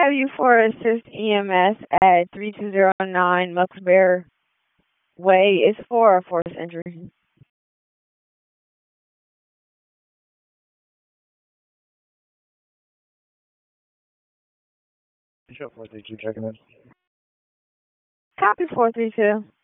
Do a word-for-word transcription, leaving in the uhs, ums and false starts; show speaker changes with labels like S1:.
S1: W for Assist E M S at three two zero nine Mucksbear Way is for a forced injury.
S2: Show four three two checking in.
S1: Copy four three two.